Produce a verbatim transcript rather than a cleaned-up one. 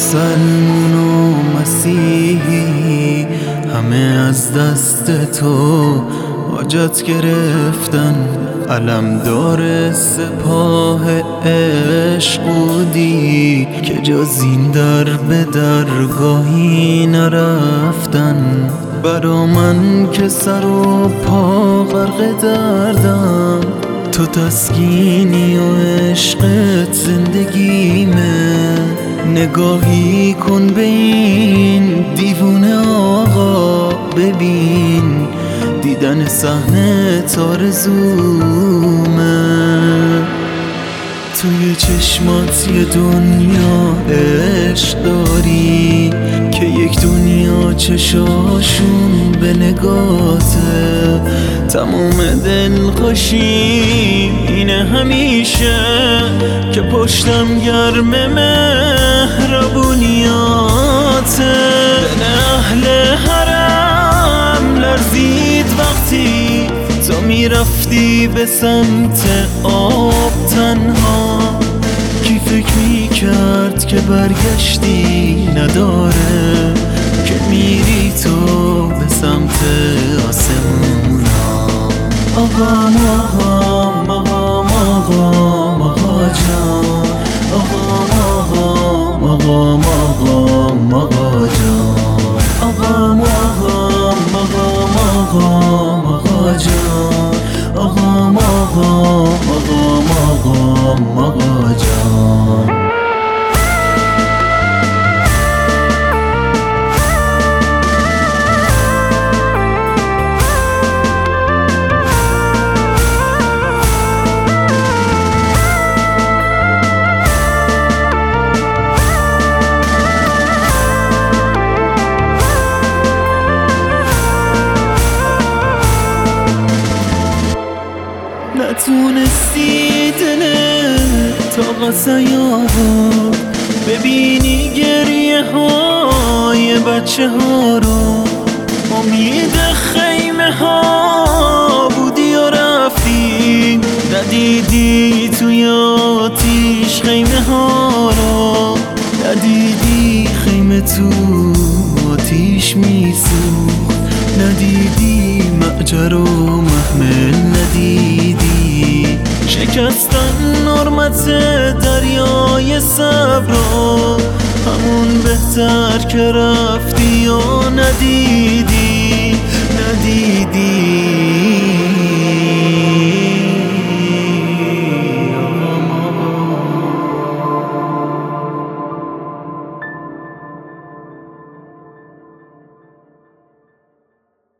مسلمون و مسیحی همه از دست تو حاجت گرفتن. علمدار سپاه عشق بودی که جز این در به درگاهی نرفتن. برا من که سر و پا غرق دردم، تو تسکینی و عشقت زندگیمه. نگاهی کن به این دیوونه آقا، ببین دیدن صحنه آرزومه. توی چشمات یه دنیا عشق داری که یک دنیا چشاشون به نگاته. تمام دلخوشیم اینه همیشه که پشتم گرم مهربونیاته. دل اهل حرم لرزید وقتی تو میرفتی به سمت آب تنها. کی فکر میکرد که برگشتی نداره، که میری تو به سمت آسمونا. آقام آقام آقام آقام آقا جان، آقام آقام آقام آقام آقا جان، آقام آقام آقام آقام آقا جان، آقام آقام آقام آقام آقا جان. نتونستی دلت طاقت سیابو ببینی گریه های بچه ها رو. امید خیمه ها بودی و رفتی، ندیدی توی آتیش خیمه ها رو. ندیدی خیمه تو آتیش میسوخت، ندیدی معجر و محمل، ندیدی شکستن نرمت دریای صبر رو. همون بهتر که رفتی و ندیدی ندیدی